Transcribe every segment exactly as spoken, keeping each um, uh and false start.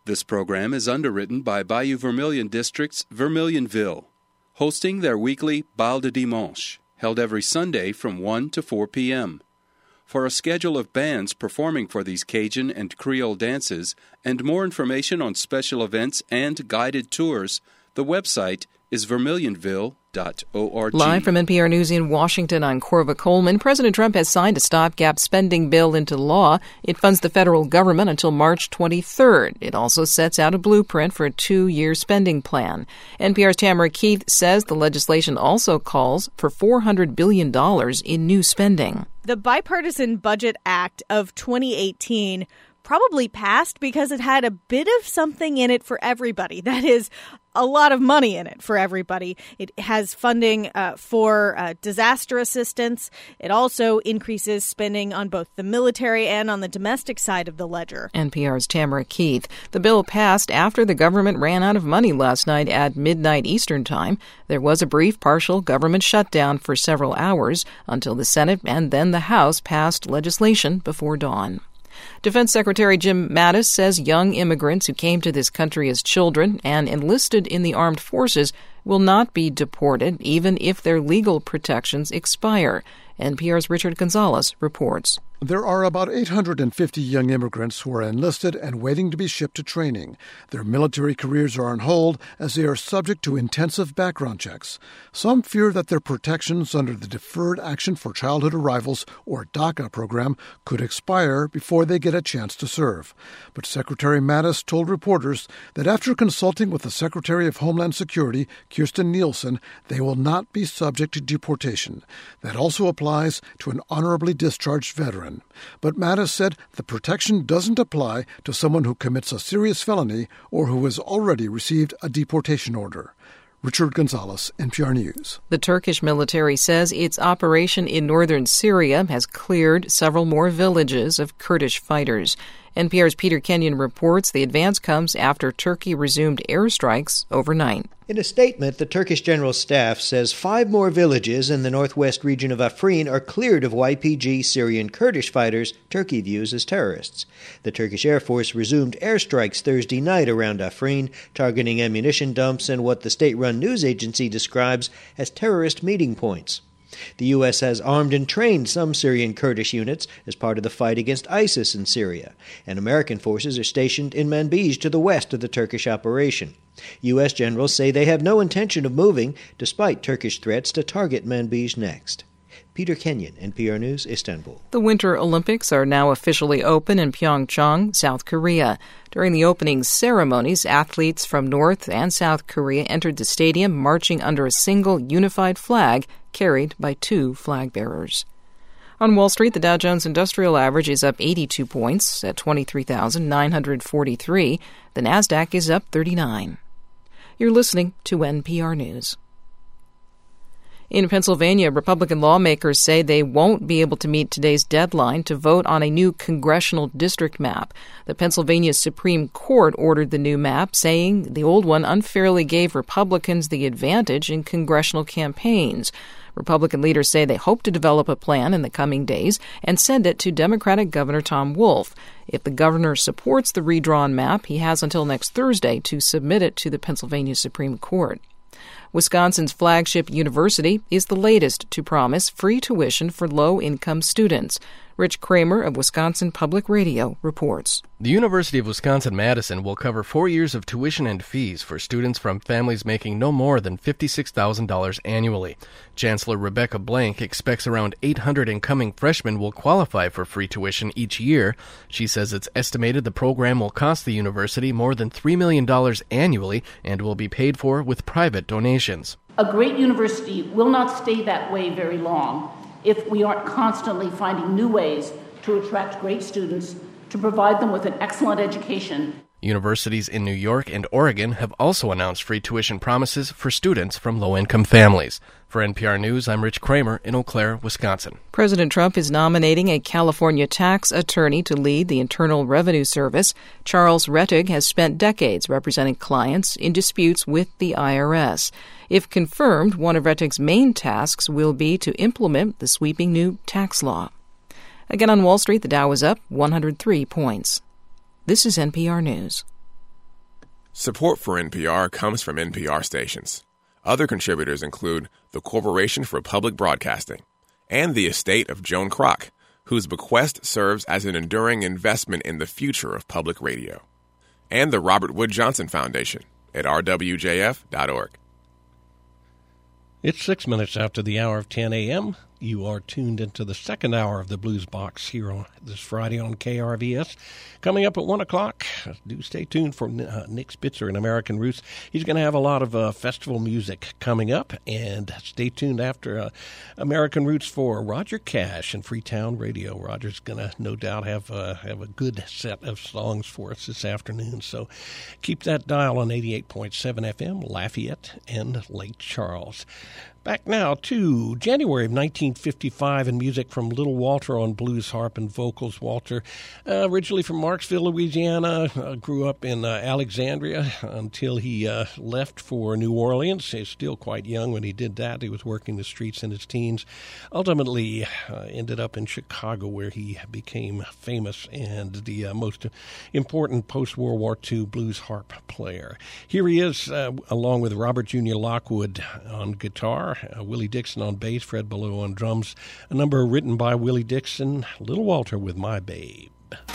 This program is underwritten by Bayou Vermilion District's Vermilionville, hosting their weekly Bal de Dimanche, held every Sunday from one to four p.m. For a schedule of bands performing for these Cajun and Creole dances and more information on special events and guided tours, the website is vermilionville dot org. Live from N P R News in Washington, I'm Corva Coleman. President Trump has signed a stopgap spending bill into law. It funds the federal government until March twenty-third. It also sets out a blueprint for a two-year spending plan. N P R's Tamara Keith says the legislation also calls for four hundred billion dollars in new spending. The Bipartisan Budget Act of twenty eighteen probably passed because it had a bit of something in it for everybody. That is, a lot of money in it for everybody. It has funding uh, for uh, disaster assistance. It also increases spending on both the military and on the domestic side of the ledger. N P R's Tamara Keith. The bill passed after the government ran out of money last night at midnight Eastern Time. There was a brief partial government shutdown for several hours until the Senate and then the House passed legislation before dawn. Defense Secretary Jim Mattis says young immigrants who came to this country as children and enlisted in the armed forces will not be deported even if their legal protections expire. N P R's Richard Gonzalez reports. There are about eight hundred fifty young immigrants who are enlisted and waiting to be shipped to training. Their military careers are on hold as they are subject to intensive background checks. Some fear that their protections under the Deferred Action for Childhood Arrivals, or DACA program, could expire before they get a chance to serve. But Secretary Mattis told reporters that after consulting with the Secretary of Homeland Security, Kirstjen Nielsen, they will not be subject to deportation. That also applies to an honorably discharged veteran. But Mattis said the protection doesn't apply to someone who commits a serious felony or who has already received a deportation order. Richard Gonzalez, N P R News. The Turkish military says its operation in northern Syria has cleared several more villages of Kurdish fighters. N P R's Peter Kenyon reports the advance comes after Turkey resumed airstrikes overnight. In a statement, the Turkish General Staff says five more villages in the northwest region of Afrin are cleared of Y P G Syrian Kurdish fighters Turkey views as terrorists. The Turkish Air Force resumed airstrikes Thursday night around Afrin, targeting ammunition dumps and what the state-run news agency describes as terrorist meeting points. The U S has armed and trained some Syrian Kurdish units as part of the fight against ISIS in Syria, and American forces are stationed in Manbij to the west of the Turkish operation. U S generals say they have no intention of moving, despite Turkish threats to target Manbij next. Peter Kenyon, N P R News, Istanbul. The Winter Olympics are now officially open in Pyeongchang, South Korea. During the opening ceremonies, athletes from North and South Korea entered the stadium marching under a single unified flag carried by two flag bearers. On Wall Street, the Dow Jones Industrial Average is up eighty-two points at twenty-three thousand nine hundred forty-three. The Nasdaq is up thirty-nine. You're listening to N P R News. In Pennsylvania, Republican lawmakers say they won't be able to meet today's deadline to vote on a new congressional district map. The Pennsylvania Supreme Court ordered the new map, saying the old one unfairly gave Republicans the advantage in congressional campaigns. Republican leaders say they hope to develop a plan in the coming days and send it to Democratic Governor Tom Wolf. If the governor supports the redrawn map, he has until next Thursday to submit it to the Pennsylvania Supreme Court. Wisconsin's flagship university is the latest to promise free tuition for low-income students. Rich Kramer of Wisconsin Public Radio reports. The University of Wisconsin-Madison will cover four years of tuition and fees for students from families making no more than fifty-six thousand dollars annually. Chancellor Rebecca Blank expects around eight hundred incoming freshmen will qualify for free tuition each year. She says it's estimated the program will cost the university more than three million dollars annually and will be paid for with private donations. A great university will not stay that way very long if we aren't constantly finding new ways to attract great students, to provide them with an excellent education. Universities in New York and Oregon have also announced free tuition promises for students from low-income families. For N P R News, I'm Rich Kramer in Eau Claire, Wisconsin. President Trump is nominating a California tax attorney to lead the Internal Revenue Service. Charles Rettig has spent decades representing clients in disputes with the I R S. If confirmed, one of Rettig's main tasks will be to implement the sweeping new tax law. Again on Wall Street, the Dow was up one hundred three points. This is N P R News. Support for N P R comes from N P R stations. Other contributors include the Corporation for Public Broadcasting and the estate of Joan Kroc, whose bequest serves as an enduring investment in the future of public radio, and the Robert Wood Johnson Foundation at r w j f dot org. It's six minutes after the hour of ten a.m. You are tuned into the second hour of the Blues Box here on this Friday on K R V S. Coming up at one o'clock, do stay tuned for uh, Nick Spitzer and American Roots. He's going to have a lot of uh, festival music coming up, and stay tuned after uh, American Roots for Roger Cash and Freetown Radio. Roger's going to no doubt have, uh, have a good set of songs for us this afternoon, so keep that dial on eighty-eight point seven F M, Lafayette and Lake Charles. Back now to January of nineteen fifty-five and music from Little Walter on blues harp and vocals. Walter, uh, originally from Marksville, Louisiana, uh, grew up in uh, Alexandria until he uh, left for New Orleans. He was still quite young when he did that. He was working the streets in his teens. Ultimately uh, ended up in Chicago, where he became famous and the uh, most important post-World War Two blues harp player. Here he is, uh, along with Robert Junior Lockwood on guitar, Uh, Willie Dixon on bass, Fred Below on drums. A number written by Willie Dixon, Little Walter with My Babe.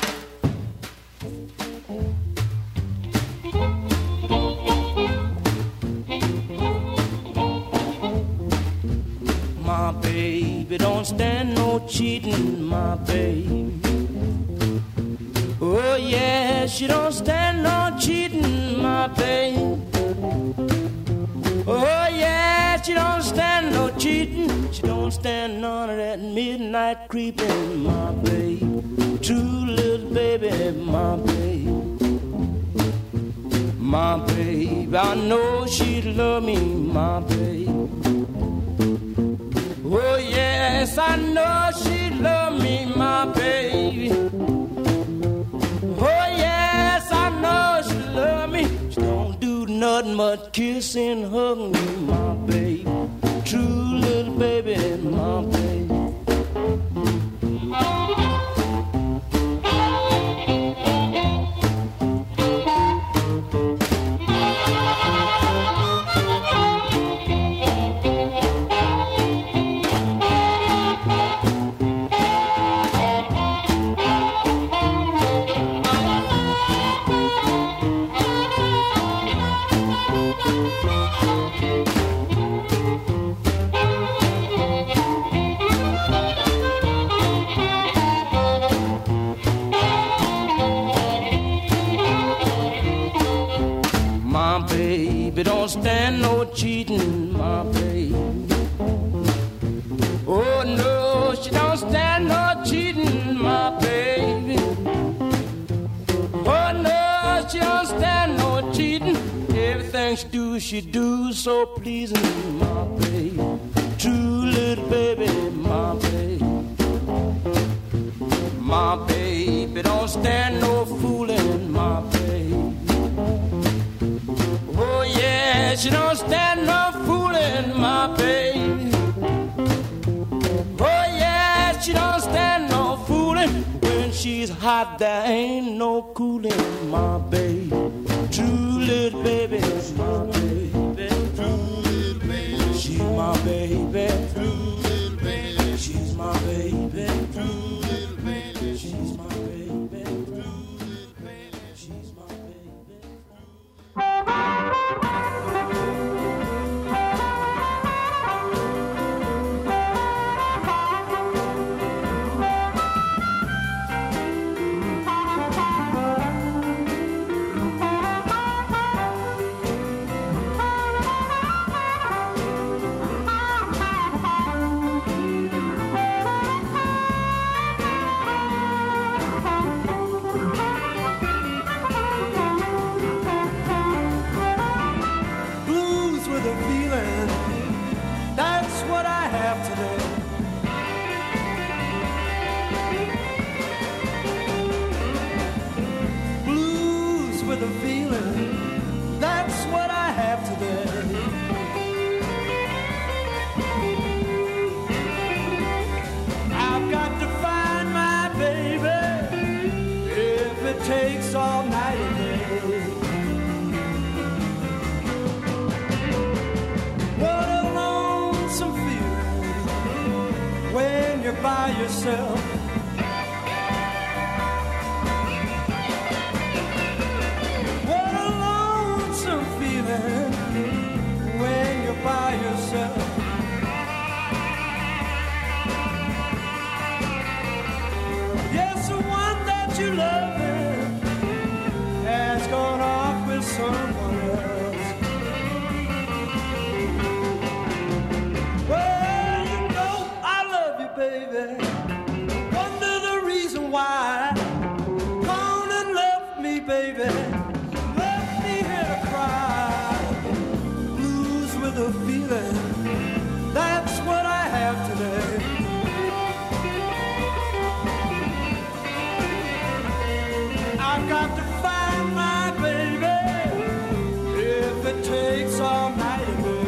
My baby don't stand no cheating, my baby. Oh yeah, she don't stand no cheating, my baby. Oh yeah, she don't stand no cheating. She don't stand none of that midnight creeping, my babe. True little baby, my babe. My babe, I know she'd love me, my babe. Oh yes, I know she'd love me, my baby. Oh yes, I know she'd love me. She don't do nothing but kiss and hug me, my baby. True little baby, my baby. Don't stand no cheating, my baby. Oh no, she don't stand no cheating, my baby. Oh no, she don't stand no cheating. Everything she do, she do so pleasing, my baby. True little baby, my baby. My baby don't stand no fooling, my baby. Oh yeah, she don't stand no fooling, my baby. Oh yeah, she don't stand no fooling. When she's hot, there ain't no cooling, my baby. True little baby, my baby. True little baby, she's my baby. True little baby, she's my baby. True little baby, she's my baby. True little baby, she's my baby. yourself. What a lonesome feeling when you're by yourself. Yes, the one that you love has gone off with someone else. Well, you know I love you, baby. Wonder the reason why. Gone and left me, baby. Left me here to cry. Blues with a feeling. That's what I have today. I've got to find my baby if it takes all night and day.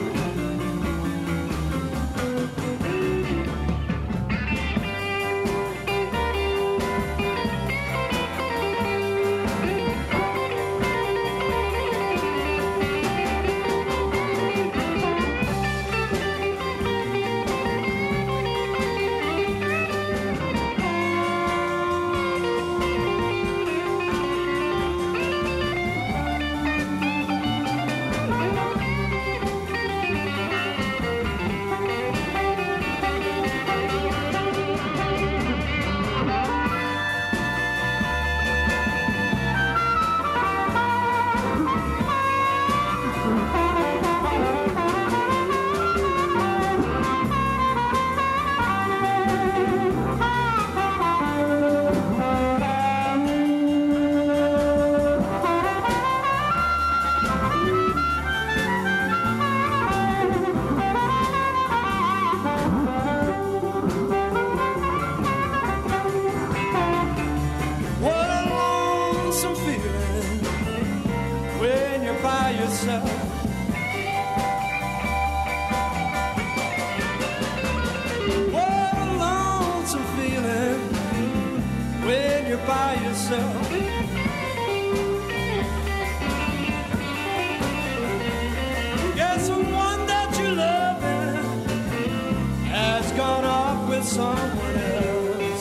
By yourself. Yes, the one that you love has gone off with someone else.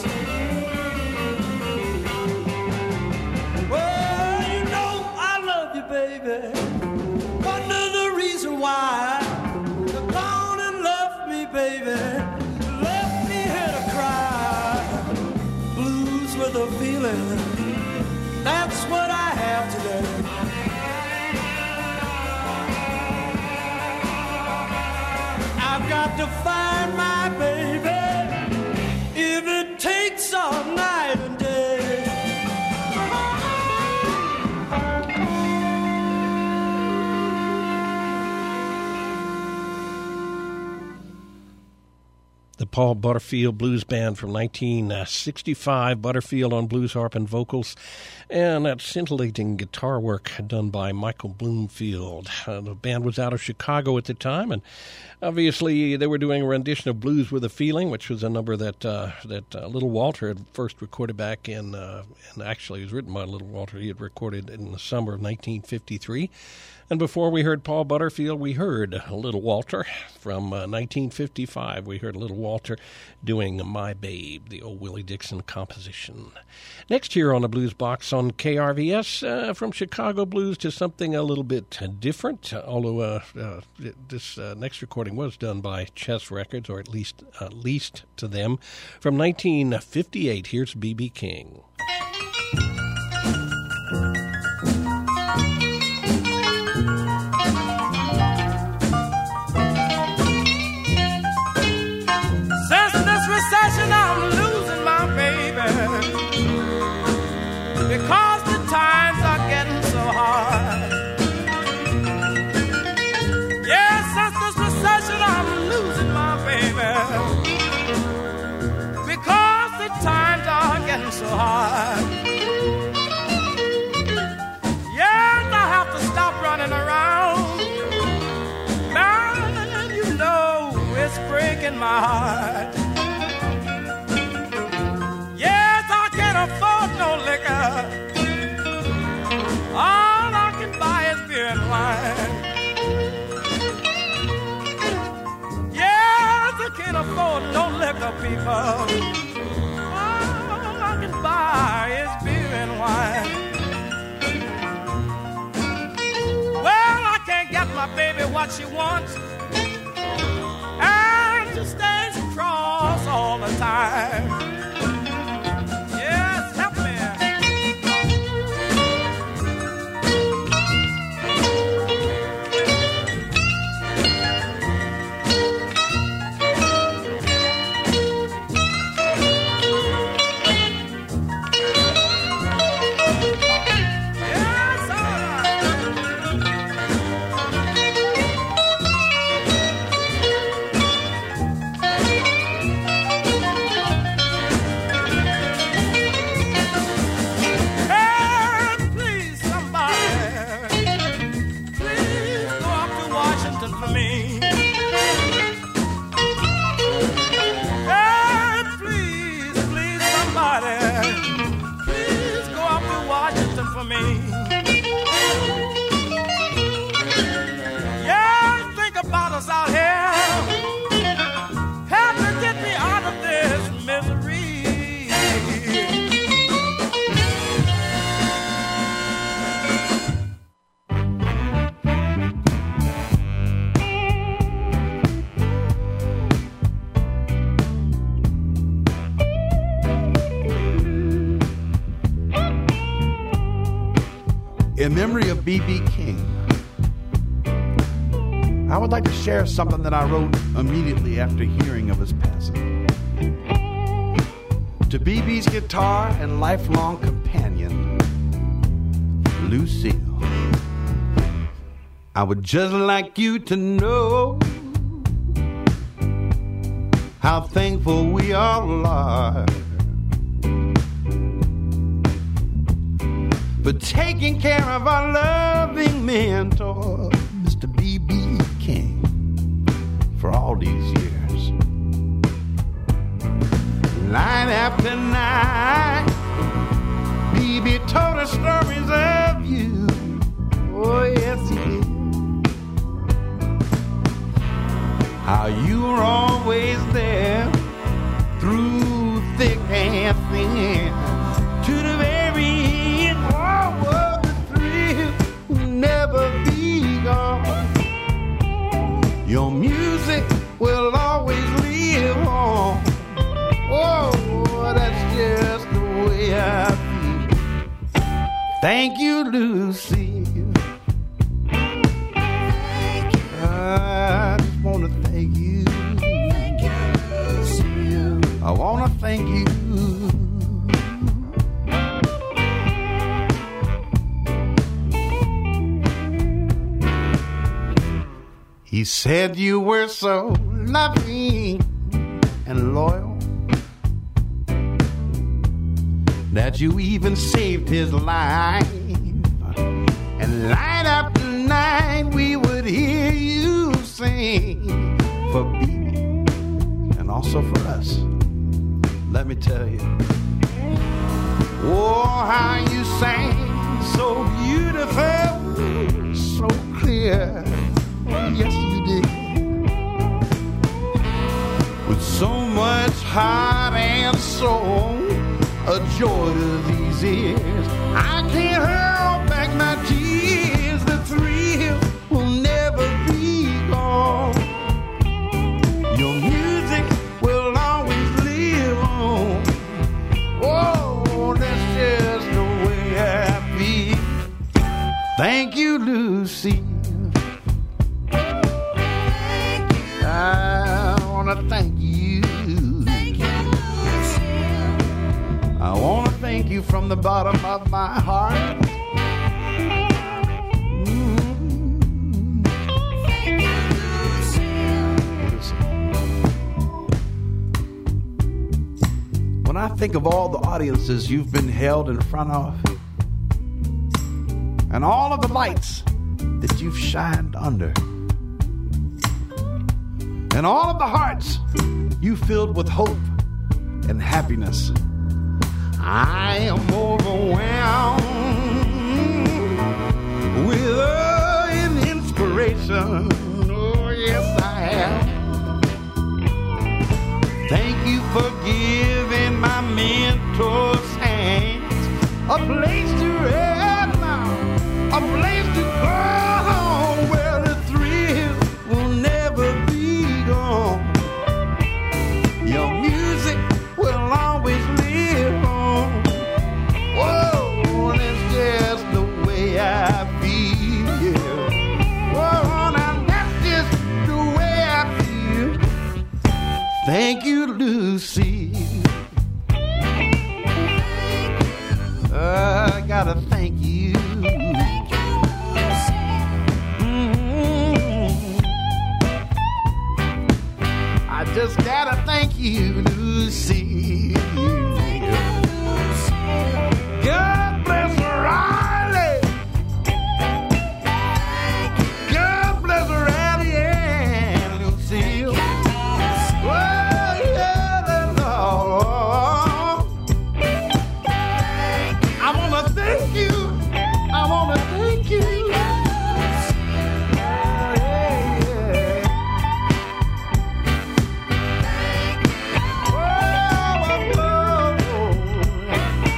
Well, you know I love you, baby. Wonder the reason why. You've gone and left me, baby. Left me here to cry. Blues with a feeling. That's what I have today. I've got to find my baby if it takes all night and day. The Paul Butterfield Blues Band from nineteen sixty-five, Butterfield on blues harp and vocals, and that scintillating guitar work done by Michael Bloomfield. Uh, the band was out of Chicago at the time, and obviously they were doing a rendition of Blues with a Feeling, which was a number that uh, that uh, Little Walter had first recorded back in, uh, and actually it was written by Little Walter. He had recorded in the summer of nineteen fifty-three. And before we heard Paul Butterfield, we heard Little Walter from uh, nineteen fifty-five. We heard Little Walter doing My Babe, the old Willie Dixon composition. Next here on the Blues Box on K R V S, uh, from Chicago blues to something a little bit different, although uh, uh, this uh, next recording was done by Chess Records, or at least uh, leased to them. From nineteen fifty-eight, here's B B King. Recession, I'm losing my baby because the times are getting so hard. Yes, since this recession, I'm losing my baby because the times are getting so hard. Yes, I have to stop running around. Man, you know it's breaking my heart. Afford no liquor. All I can buy is beer and wine. Yes, I can't afford no liquor, people. All I can buy is beer and wine. Well, I can't get my baby what she wants, and she stays cross all the time. Yes, help me. In memory of B B King, I would like to share something that I wrote immediately after hearing of his passing. To B B's guitar and lifelong companion, Lucille, I would just like you to know how thankful we all are for taking care of our loving mentor, Mister B B King, for all these years. Night after night, B B told us stories of you. Oh, yes, he did. How you were always there through thick and thin to the very end. Oh, the thrill will never be gone. Your music will always live on. Oh, that's just the way I feel. Thank you, Lucy. Thank you. I just want to thank you. Thank you, Lucy. I want to thank you. He said you were so loving and loyal that you even saved his life. And night after night we would hear you sing for B B and also for us. Let me tell you, oh, how you sang so beautiful, so clear. Yes, you did. With so much heart and soul, a joy to these ears. I can't hold back my tears. The thrill will never be gone. Your music will always live on. Oh, that's just the way I feel. Thank you, Lucy. I want to thank you. Thank you, Lucille. I want to thank you from the bottom of my heart. Mm-hmm. Thank you, Lucille. When I think of all the audiences you've been held in front of, and all of the lights that you've shined under, and all of the hearts you filled with hope and happiness, I am overwhelmed with uh, an inspiration. Oh, yes, I am. Thank you for forgiving my mentor's hands. A place to rest now, a place to go home where the thrill will never be gone. Your music will always live on. Whoa, that's just the way I feel. Yeah. Whoa, now that's just the way I feel. Thank you, Lucy. Uh, I gotta thank you. Mm-hmm. I just gotta thank you, Lucy. God bless Riley. God bless Riley and Lucille. Well, yeah, Lord. I wanna thank you. I wanna thank you. Yeah, yeah. Whoa, whoa, whoa.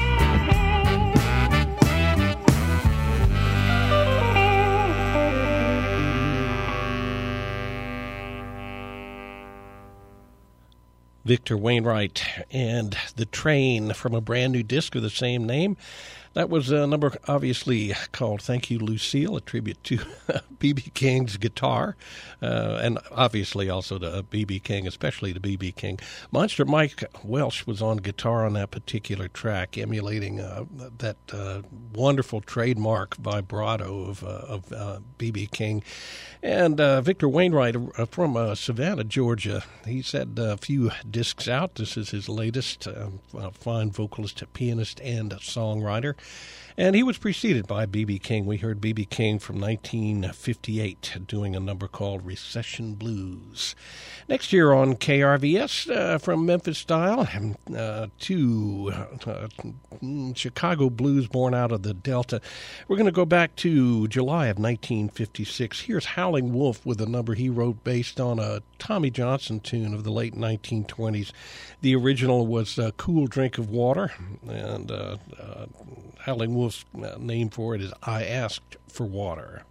Victor Wainwright and The Train from a brand new disc of the same name. That was a number obviously called Thank You, Lucille, a tribute to B B King's guitar, uh, and obviously also to B B King, especially to B B King. Monster Mike Welsh was on guitar on that particular track, emulating uh, that uh, wonderful trademark vibrato of, uh, of uh, B B King. And uh, Victor Wainwright uh, from uh, Savannah, Georgia, he's had a few discs out. This is his latest. Uh, a fine vocalist, pianist, and songwriter. And he was preceded by B B King. We heard B B King from nineteen fifty-eight doing a number called Recession Blues. Next year on K R V S, uh, from Memphis style uh, to uh, Chicago blues born out of the Delta. We're going to go back to July of nineteen fifty-six. Here's Howling Wolf with a number he wrote based on a Tommy Johnson tune of the late nineteen twenties. The original was uh, Cool Drink of Water, and uh, uh, Howling Wolf's name for it is I Asked for Water.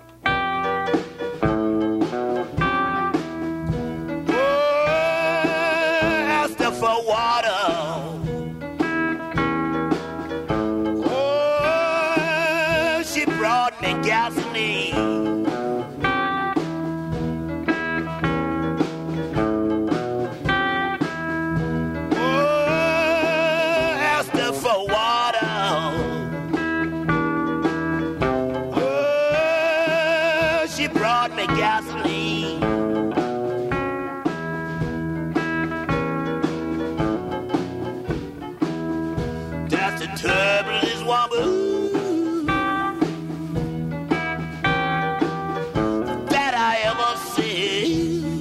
For water, oh, she brought me gasoline. Oh, asked her for water. Oh, she brought me gasoline. Turbulence woman that I ever see.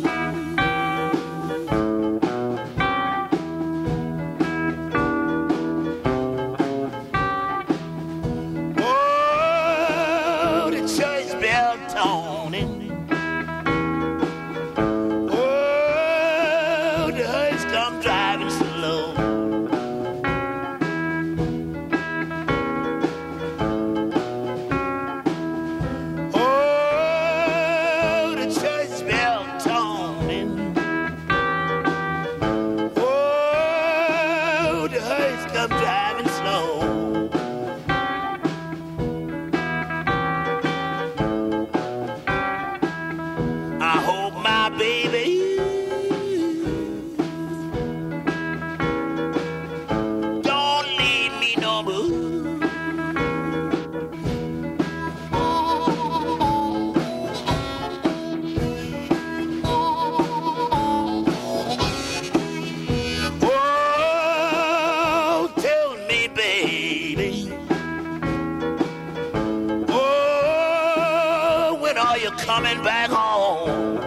Oh, the church bell toning. Oh, the hearse come driving slow. Coming back home.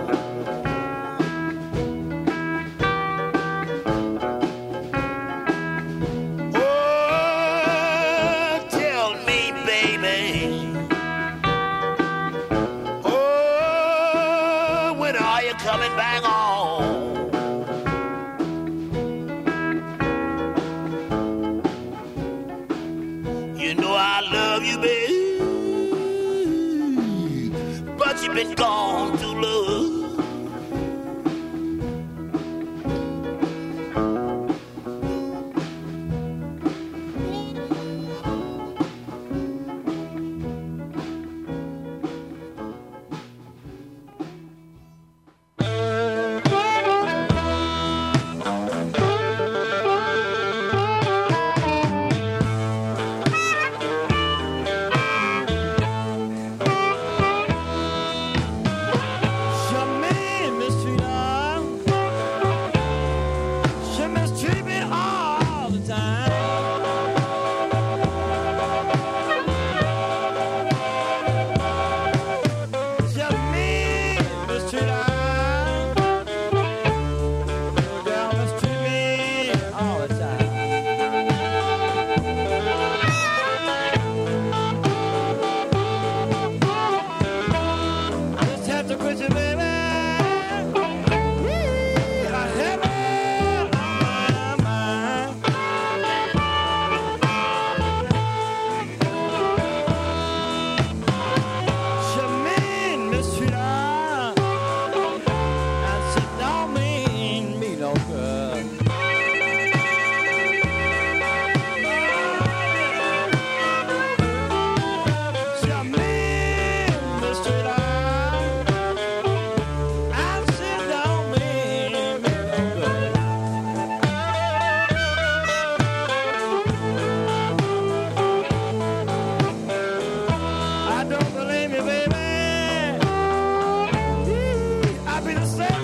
Oh, tell me, baby. Oh, when are you coming back home?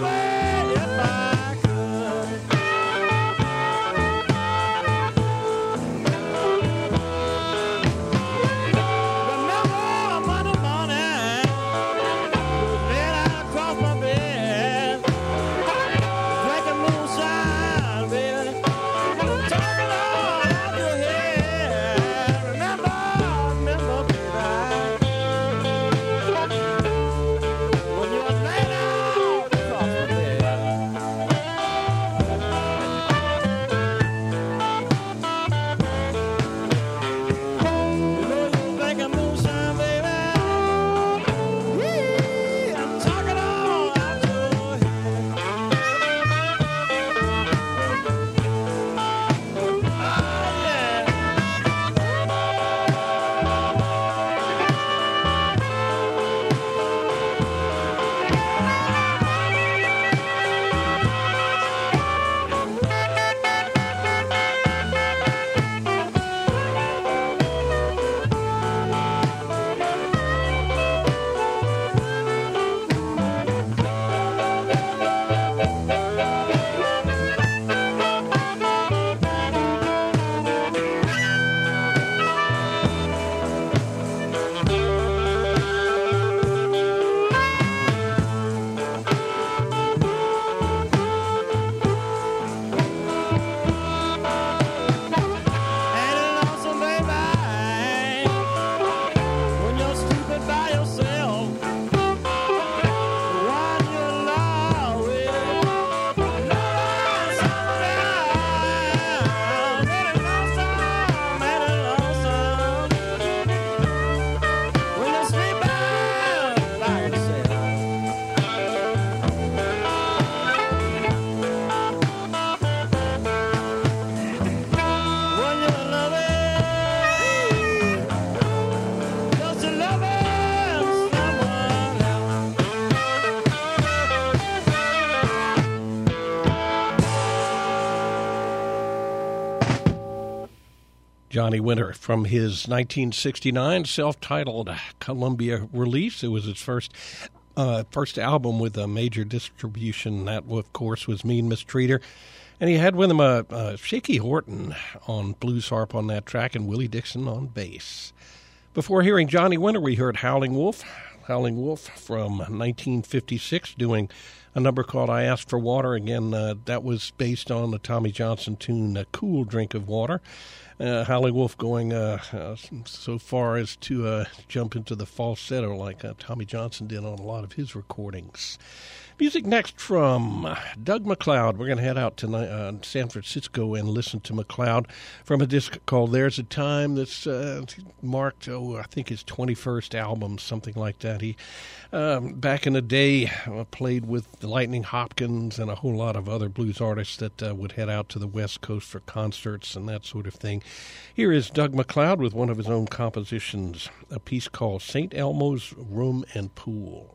Johnny Winter from his nineteen sixty-nine self-titled Columbia release. It was his first uh, first album with a major distribution. That, of course, was Mean Mistreater. And he had with him a, a Shaky Horton on blues harp on that track and Willie Dixon on bass. Before hearing Johnny Winter, we heard Howling Wolf. Howling Wolf from nineteen fifty-six doing a number called I Asked for Water. Again, uh, that was based on the Tommy Johnson tune, A Cool Drink of Water. Uh, Howling Wolf going uh, uh, so far as to uh, jump into the falsetto like uh, Tommy Johnson did on a lot of his recordings. Music next from Doug MacLeod. We're going to head out to uh, San Francisco and listen to MacLeod from a disc called There's a Time that's uh, marked, oh, I think his twenty-first album, something like that. He, um, back in the day, uh, played with Lightning Hopkins and a whole lot of other blues artists that uh, would head out to the West Coast for concerts and that sort of thing. Here is Doug MacLeod with one of his own compositions, a piece called Saint Elmo's Room and Pool.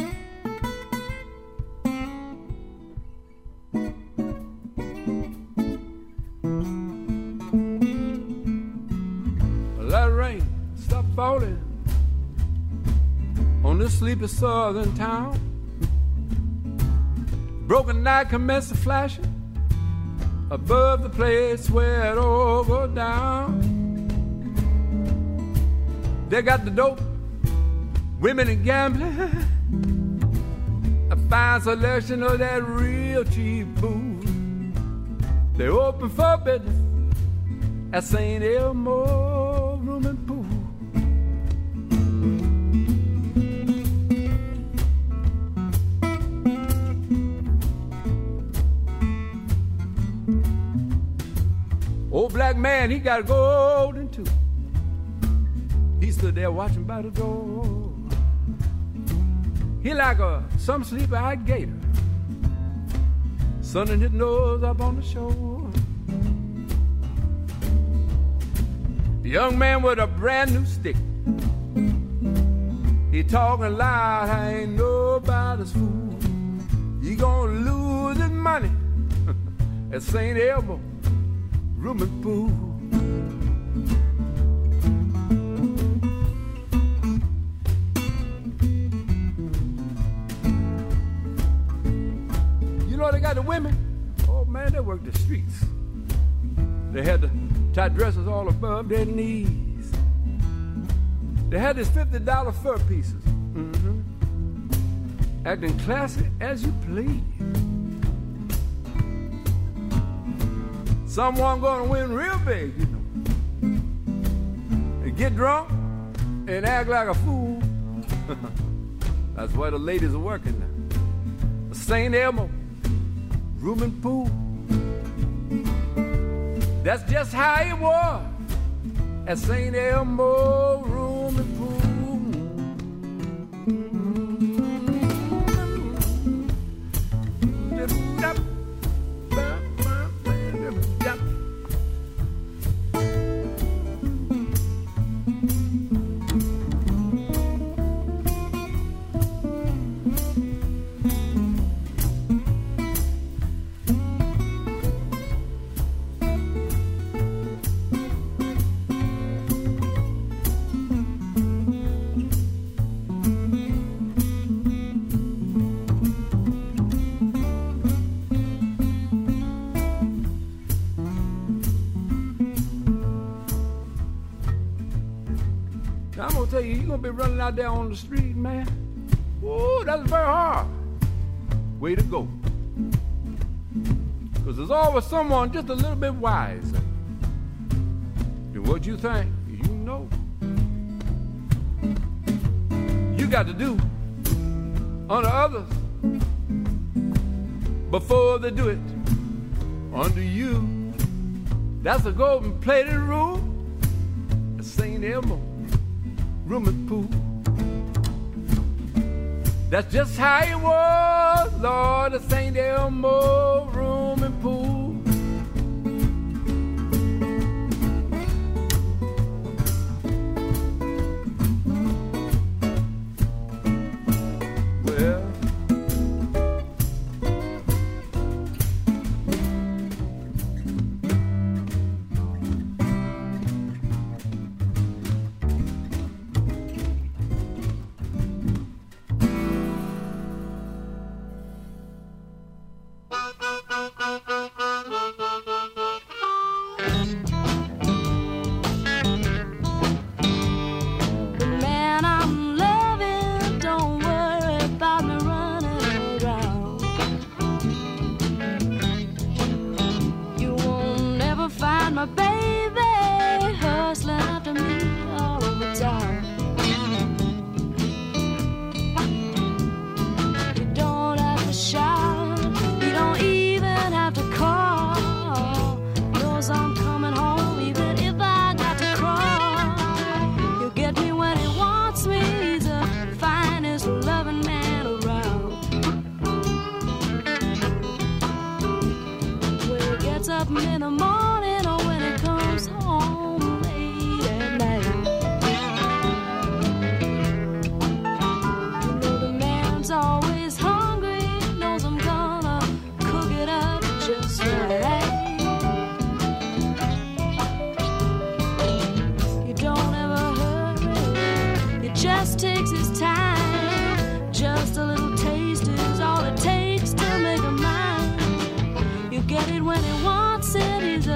Let rain stop falling on this sleepy southern town. Broken night commenced to flashing above the place where it all go down. They got the dope, women and gambling, a fine selection of that real cheap booze. They open for business at Saint Elmo Room and Pool. Old black man, he got a golden tooth. He stood there watching by the door. He like a some sleepy-eyed gator, sunning his nose up on the shore. The young man with a brand new stick, he talking loud, I ain't nobody's fool. He gonna lose his money at Saint Elmo Room and Pool. you know they got the women? Oh, man, they work the streets. They had the tight dresses all above their knees. They had these fifty dollar fur pieces. Mm-hmm. Acting classy as you please. Someone gonna win real big, you know. And get drunk and act like a fool. That's why the ladies are working now. Saint Elmo, room and pool. That's just how it was at Saint Elmo, room and pool. You're gonna be running out there on the street, man. Ooh, that's very hard. Way to go. Because there's always someone just a little bit wiser than what you think you know. You got to do unto others before they do it unto you. That's a golden plated rule at Saint Elmo, room and pool. That's just how it was, Lord, at Saint Elmo, room and pool. Well, Get it when he wants it, he's a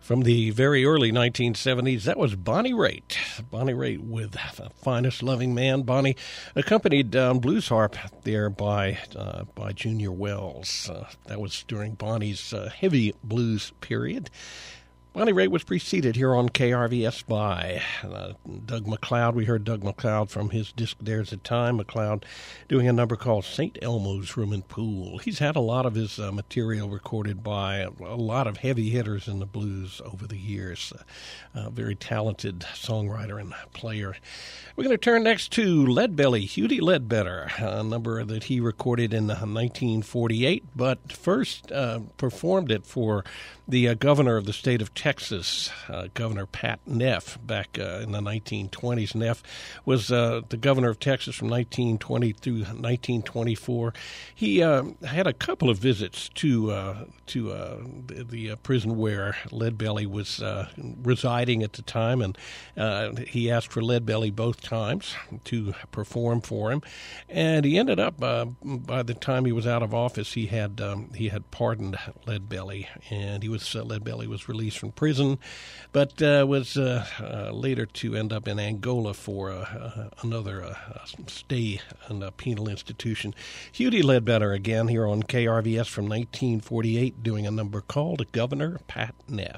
From the very early nineteen seventies, that was Bonnie Raitt. Bonnie Raitt with the Finest Loving Man. Bonnie accompanied on um, blues harp there by uh, by Junior Wells. Uh, that was during Bonnie's uh, heavy blues period. Bonnie Raitt was preceded here on K R V S by uh, Doug MacLeod. We heard Doug MacLeod from his disc There's a Time. MacLeod doing a number called Saint Elmo's Room and Pool. He's had a lot of his uh, material recorded by a, a lot of heavy hitters in the blues over the years. Uh, a very talented songwriter and player. We're going to turn next to Leadbelly, Hughie Ledbetter, a number that he recorded in nineteen forty-eight, but first uh, performed it for the uh, governor of the state of Texas, uh, Governor Pat Neff, back uh, in the nineteen twenties. Neff was uh, the governor of Texas from nineteen twenty through nineteen twenty-four. He uh, had a couple of visits to uh, to uh, the, the uh, prison where Leadbelly was uh, residing at the time, and uh, he asked for Leadbelly both times to perform for him, and he ended up uh, by the time he was out of office, he had um, he had pardoned Leadbelly, and he was uh, Leadbelly was released from prison, but uh, was uh, uh, later to end up in Angola for uh, uh, another uh, stay in a penal institution. Hughie Ledbetter again here on K R V S from nineteen forty-eight, doing a number called Governor Pat Neff.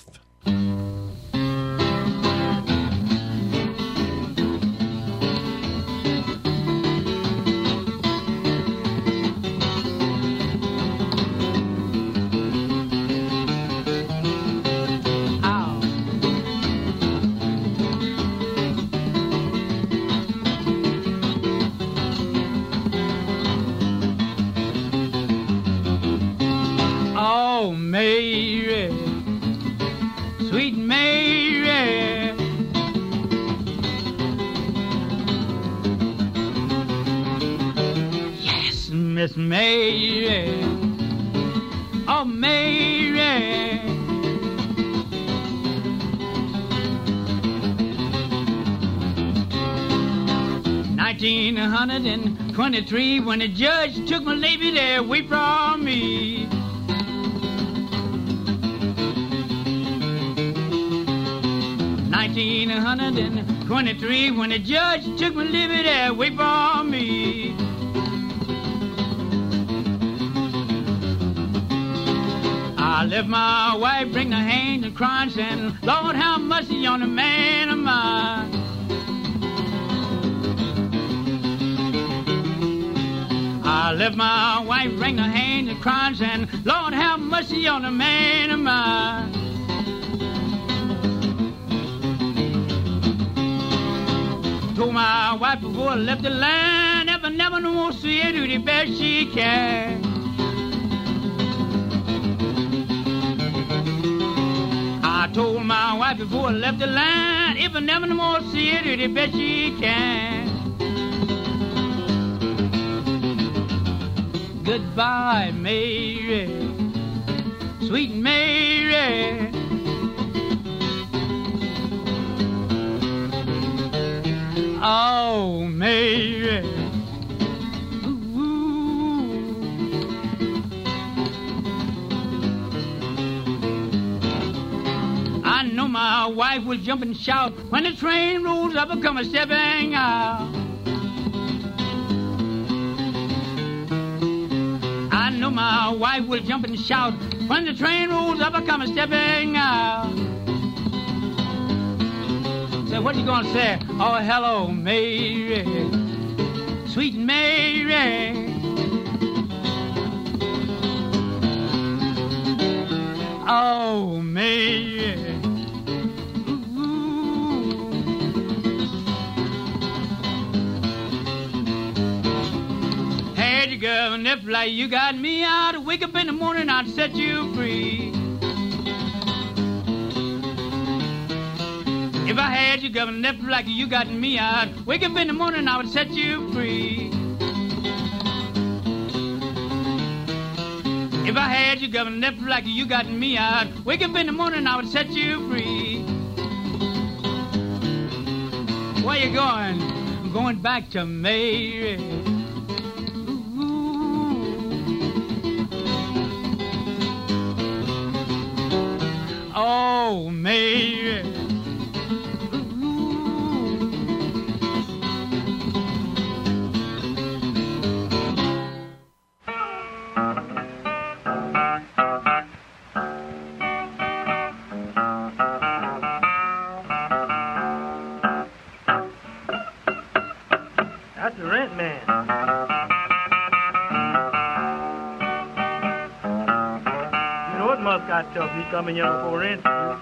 Oh, Mary, sweet Mary, yes, Miss Mary, oh, Mary, nineteen twenty-three, when the judge took my lady there away from me. nineteen twenty-three, when the judge took my liberty away from me. I left my wife, bring the hands and crying, saying, Lord, have mercy on the man of mine. I left my wife, bring the hands and crying, saying, Lord, have mercy on the man of mine. Told my wife before I left the land, never, never no more see her do the best she can. I told my wife before I left the land, if I never no more see her do the best she can. Goodbye, Mary, sweet Mary. Oh, Mary, ooh. I know my wife was jumping and shout when the train rolls up and come a stepping out. I know my wife will jump and shout when the train rolls up and come a stepping out. Say, what you gonna say? Oh, hello, Mary, sweet Mary. Oh, Mary. Ooh. Had you girl, if like you got me out, wake up in the morning, I'd set you free. If I had you, governor, if like you got me out, wake up in the morning, I would set you free. If I had you, governor, if like you got me out, wake up in the morning, I would set you free. Where you going? I'm going back to Mary. Ooh. Oh, Mary. got tough. He coming here for rent.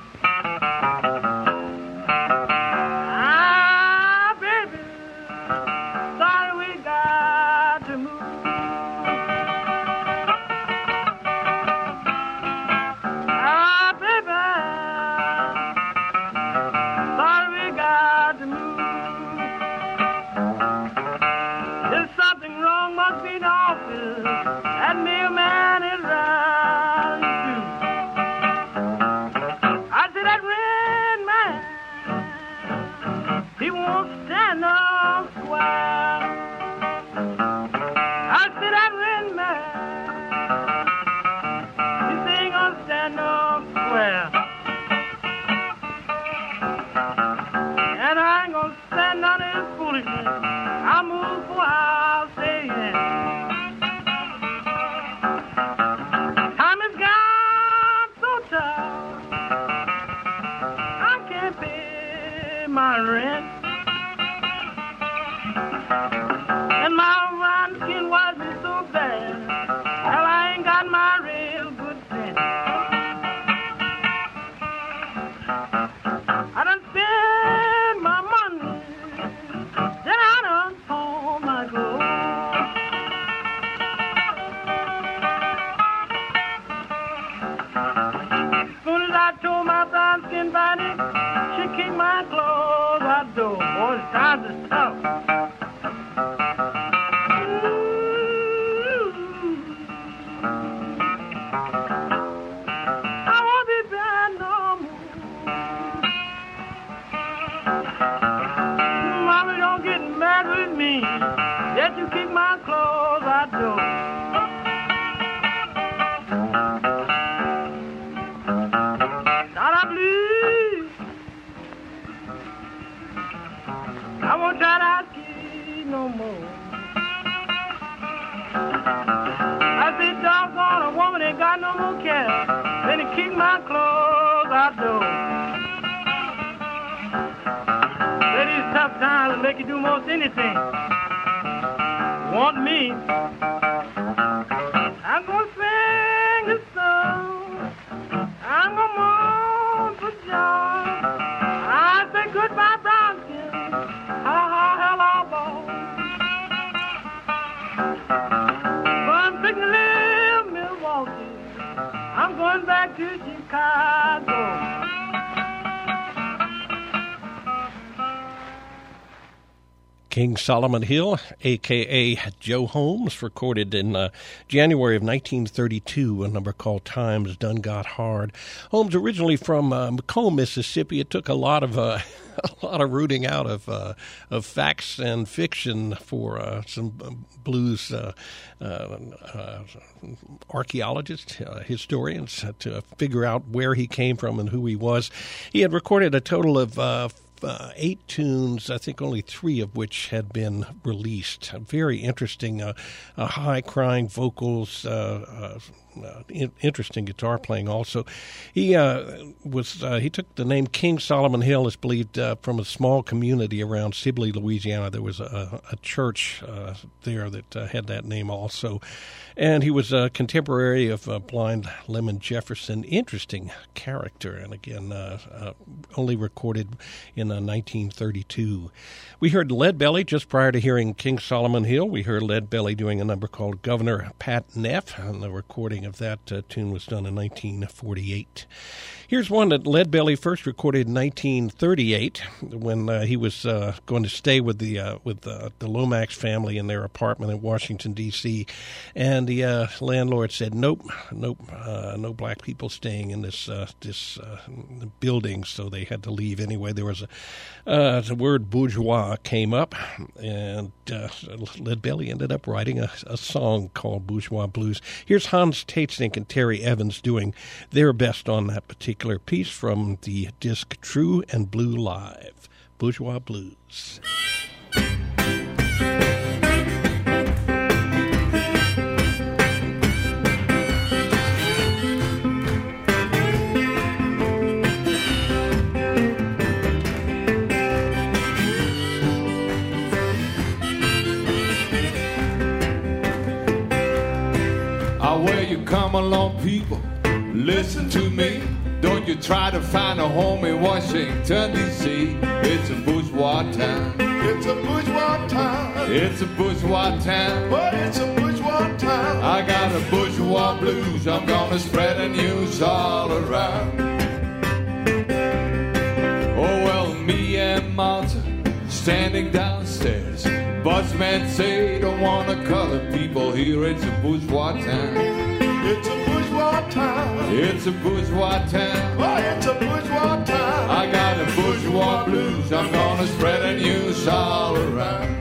King Solomon Hill, a k a. Joe Holmes, recorded in uh, January of nineteen thirty-two, a number called Times Done Got Hard. Holmes originally from uh, Macomb, Mississippi. It took a lot of uh, a lot of rooting out of uh, of facts and fiction for uh, some blues uh, uh, uh, archaeologists, uh, historians, uh, to figure out where he came from and who he was. He had recorded a total of Uh, Uh, eight tunes, I think only three of which had been released. Very interesting, uh, uh, high-crying vocals, uh, uh, uh, in- interesting guitar playing also. He uh, was uh, he took the name King Solomon Hill, is believed, uh, from a small community around Sibley, Louisiana. There was a, a church uh, there that uh, had that name also. And he was a contemporary of uh, blind Lemon Jefferson. Interesting character, and again, uh, uh, only recorded in uh, nineteen thirty-two. We heard Leadbelly just prior to hearing King Solomon Hill. We heard Leadbelly doing a number called Governor Pat Neff, and the recording of that uh, tune was done in nineteen forty-eight. Here's one that Leadbelly first recorded in nineteen thirty-eight when uh, he was uh, going to stay with the uh, with uh, the Lomax family in their apartment in Washington, D C, and the uh, landlord said, nope, nope, uh, no black people staying in this uh, this uh, building, so they had to leave anyway. There was a uh, the word bourgeois came up, and uh, Leadbelly ended up writing a, a song called Bourgeois Blues. Here's Hans Tatesink and Terry Evans doing their best on that particular piece from the disc True and Blue Live, Bourgeois Blues. Where you come along, people, Listen to me. Don't you try to find a home in Washington, D C It's a bourgeois town. It's a bourgeois town. It's a bourgeois town. But it's a bourgeois town. I got a bourgeois blues. I'm gonna spread the news all around. Oh, well, me and Martha standing downstairs. Busman say don't want to color people here. It's a bourgeois town. It's a bourgeois town. It's a bourgeois town. Oh, it's a bourgeois town. I got a bourgeois blues. I'm gonna spread the news all around.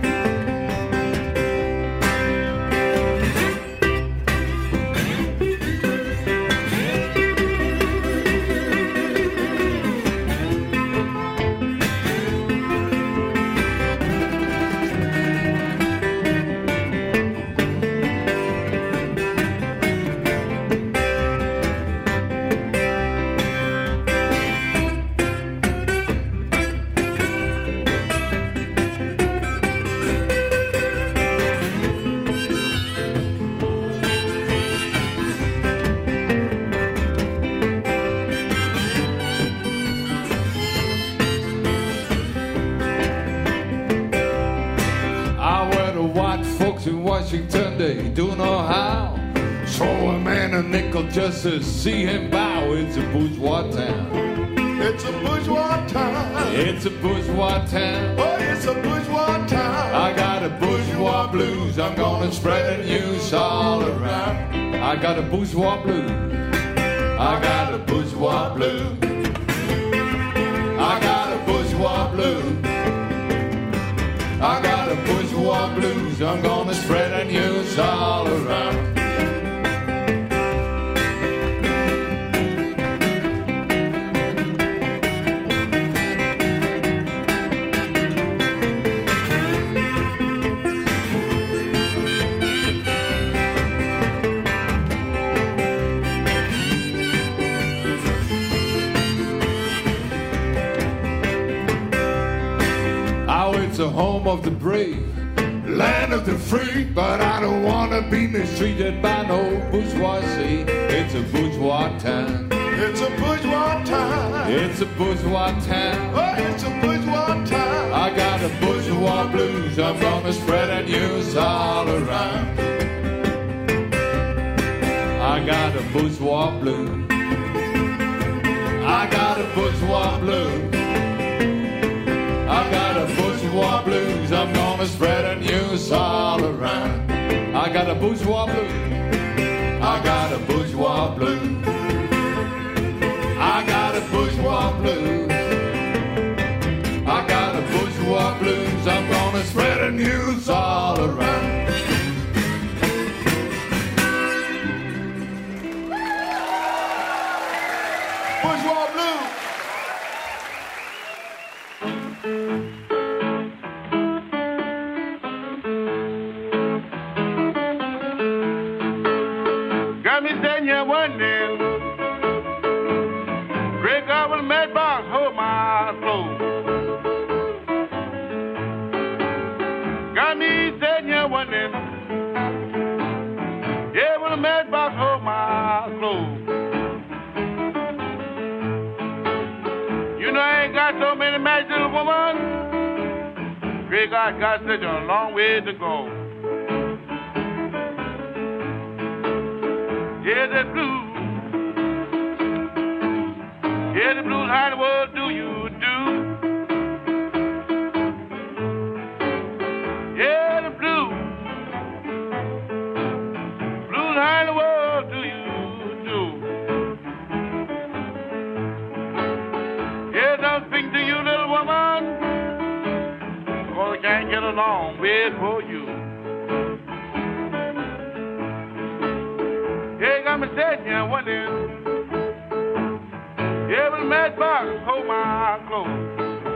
Washington, they do know how. Throw a man a nickel just to see him bow. It's a bourgeois town. It's a bourgeois town. It's a bourgeois town. Oh, it's a bourgeois town. I got a bourgeois blues. I'm gonna spread the news all around. I got a bourgeois blues. I got a bourgeois blues. I got a bourgeois blues. I got a bourgeois blues. I'm gonna spread the news all around. It's the home of the brave, land of the free, but I don't wanna be mistreated by no bourgeoisie. It's a bourgeois town. It's a bourgeois town. It's a bourgeois town. Oh, it's a bourgeois town. I got a bourgeois blues. I'm gonna spread the news all around. I got a bourgeois blues. I got a bourgeois blues. I got a bourgeois blues. I'm gonna spread the news all around. I got a bourgeois blues. I got a bourgeois blues. I got a bourgeois blues. I got a bourgeois blues. I'm gonna spread the news all around. Bourgeois blues. Got me sitting here wondering, great God with a matchbox, hold my eyes closed. Got me sitting here wondering, yeah, with a matchbox, hold my eyes closed. You know I ain't got so many matches, little woman. Great God got such a long way to go. Yeah, the blues. Yeah, the blues, how in the world do you do? Yeah, the blues. Blues, how in the world do you do? Yes, I'm speaking to you, little woman, because I can't get along with for you. Yeah, got me sitting here wondering, yeah, with a matchbox, hold my eyes closed.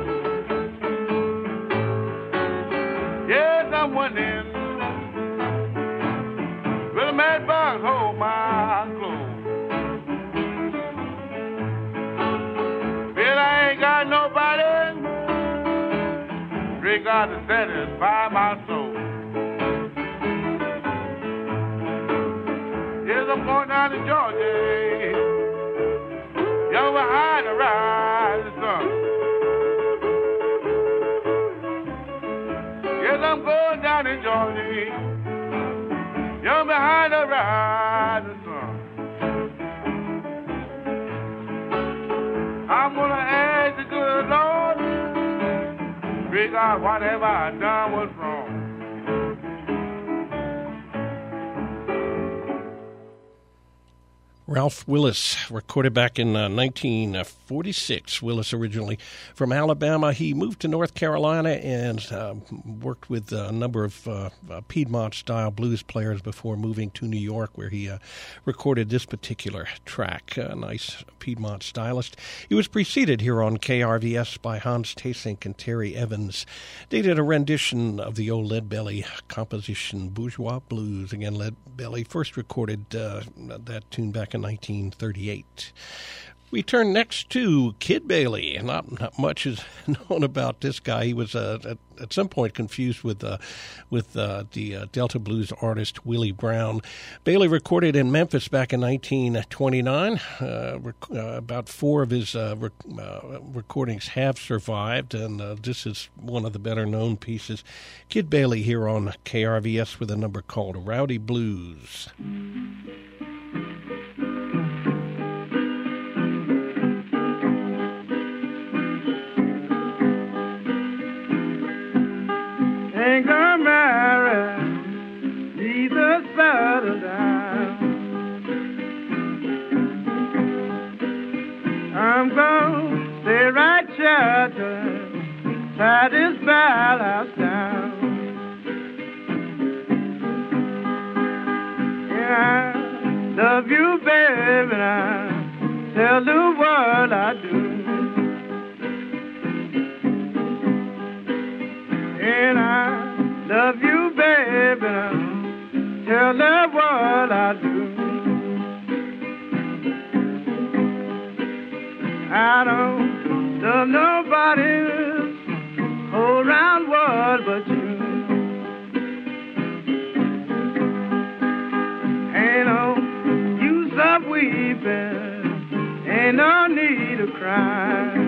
Yes, I'm wondering, with a matchbox, hold my eyes closed. Well, I ain't got nobody, great God to satisfy my soul. Yes, I'm going down to Georgia You're behind the rising sun. Yes, I'm going down in Georgia. You're behind the rising sun. I'm gonna ask the good Lord, great God, whatever I done was wrong. Ralph Willis, recorded back in uh, nineteen forty-six. Willis originally from Alabama. He moved to North Carolina and uh, worked with a number of uh, uh, Piedmont-style blues players before moving to New York, where he uh, recorded this particular track. A nice Piedmont stylist. He was preceded here on K R V S by Hans Tasink and Terry Evans. They did a rendition of the old Leadbelly composition, Bourgeois Blues. Again, Leadbelly first recorded uh, that tune back in nineteen thirty-eight. We turn next to Kid Bailey. Not not much is known about this guy. He was uh, at, at some point confused with uh, with uh, the uh, Delta blues artist Willie Brown. Bailey recorded in Memphis back in nineteen twenty-nine. Uh, rec- uh, about four of his uh, rec- uh, recordings have survived, and uh, this is one of the better known pieces. Kid Bailey here on K R V S with a number called Rowdy Blues. Ain't gonna marry, neither settle down. I'm gonna stay right sheltered, tie this bad house down. Yeah, I love you, baby, and I tell the world I do. And I love you, baby, and tell the world I do. I don't love nobody whole round world but you. Ain't no use of weeping, ain't no need of crying.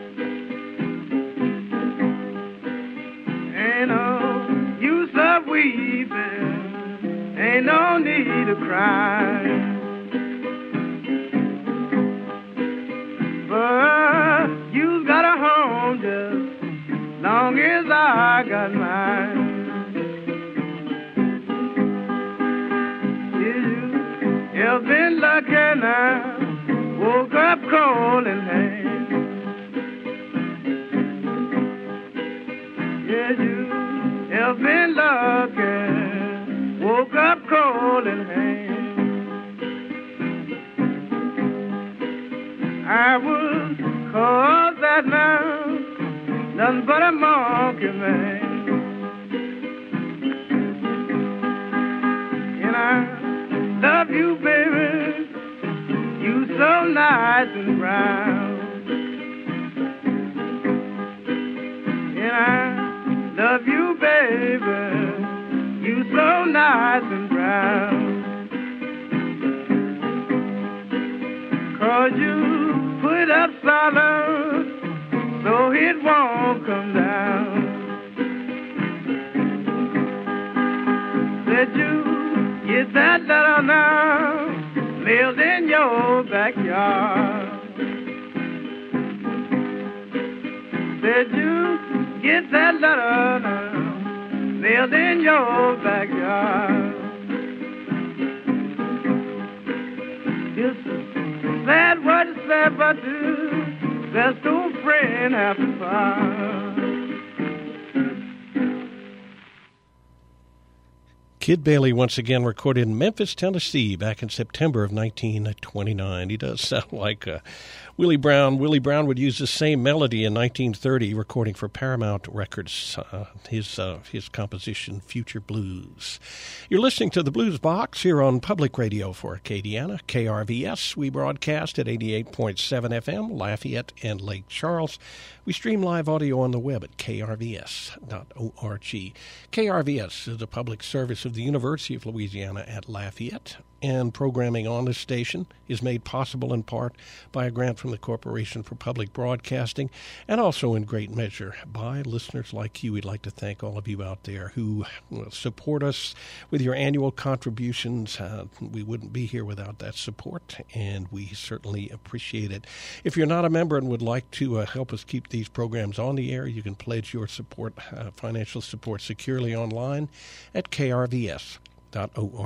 Ain't no use of weeping, ain't no need of crying. But you've got a home just long as I got mine. You've been lucky now, woke up cold in hand. Yeah, you have been lucky, woke up cold in hand. I would call that now nothing but a monkey man. And I love you, baby, you so nice and brown. And I love you, baby, you so nice and brown. 'Cause you put up solid so it won't come down. Said you get that letter now, mailed in your backyard. Said you get that letter now, mailed in your backyard. It's sad what it's sad, but the best old friend have to part. Kid Bailey once again recorded in Memphis, Tennessee back in September of nineteen twenty-nine. He does sound like uh, Willie Brown. Willie Brown would use the same melody in nineteen thirty, recording for Paramount Records, uh, his uh, his composition, Future Blues. You're listening to the Blues Box here on Public Radio for Acadiana, K R V S. We broadcast at eighty-eight point seven F M, Lafayette and Lake Charles. We stream live audio on the web at K R V S dot org. K R V S is a public service of the University of Louisiana at Lafayette and programming on the station is made possible in part by a grant from the Corporation for Public Broadcasting and also in great measure by listeners like you. We'd like to thank all of you out there who support us with your annual contributions. Uh, we wouldn't be here without that support, and we certainly appreciate it. If you're not a member and would like to uh, help us keep these programs on the air, you can pledge your support, uh, financial support securely online at K R V S dot org.